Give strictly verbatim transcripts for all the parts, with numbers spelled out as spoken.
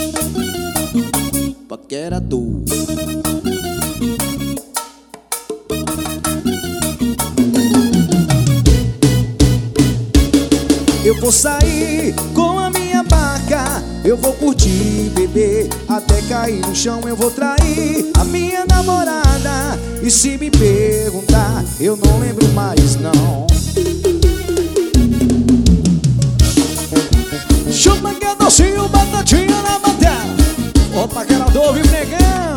Paquerador. Eu vou sair com a minha barca, eu vou curtir, beber, até cair no chão. Eu vou trair a minha namorada, e se me perguntar, eu não lembro mais não. Chama que é docinho, batatinha na bateria. Ó, paquerador, viu, negão?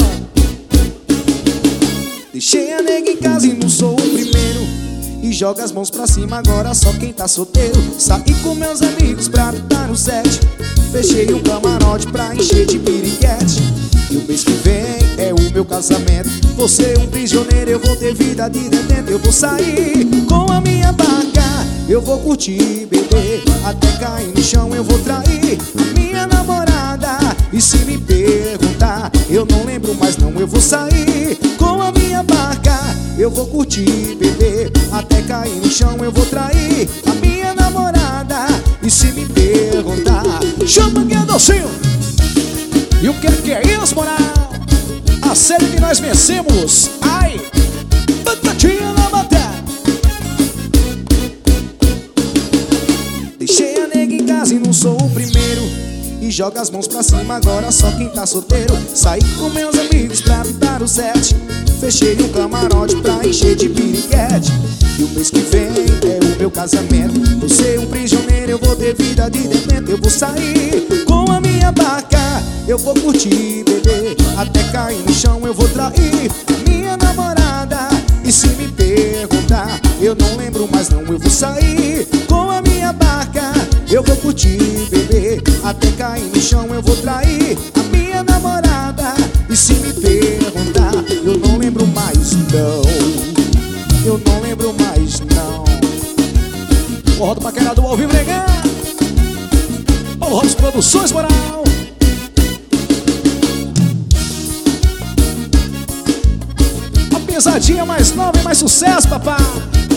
Deixei a nega em casa e não sou o primeiro, e joga as mãos pra cima agora só quem tá solteiro. Saí com meus amigos pra dar no set, fechei um camarote pra encher de piriguete. E o mês que vem é o meu casamento. Você é um prisioneiro, eu vou ter vida de detento. Eu vou sair com a minha barca, eu vou curtir, beber, até cair no chão. Eu vou trair a minha namorada, e se me perguntar, eu não lembro mais não. Eu vou sair com a minha barca, eu vou curtir, beber, até cair no chão. Eu vou trair a minha namorada, e se me perguntar, chama que é docinho. E o que que é isso, moral? A série que nós vencemos. Ai, batatinha na bateria. Deixei a nega em casa e não sou o primeiro, e joga as mãos pra cima agora só quem tá solteiro. Saí com meus amigos pra dar o set, fechei um camarote pra encher de piriguete. E o mês que vem é o meu casamento. Você é um prisioneiro, eu vou ter vida de detento. Eu vou sair com a minha barca, eu vou curtir, beber, até cair no chão. Eu vou trair a minha namorada, e se me perguntar, eu não lembro mais não. Eu vou sair com a minha barca, eu vou curtir, beber, até cair no chão. Eu vou trair a minha namorada, e se me perguntar, eu não lembro mais não. Eu não lembro mais não. Forró do Paquerador ao vivo, negão. Paulo Rodas Produções, moral. A pesadinha mais nova e mais sucesso, papai.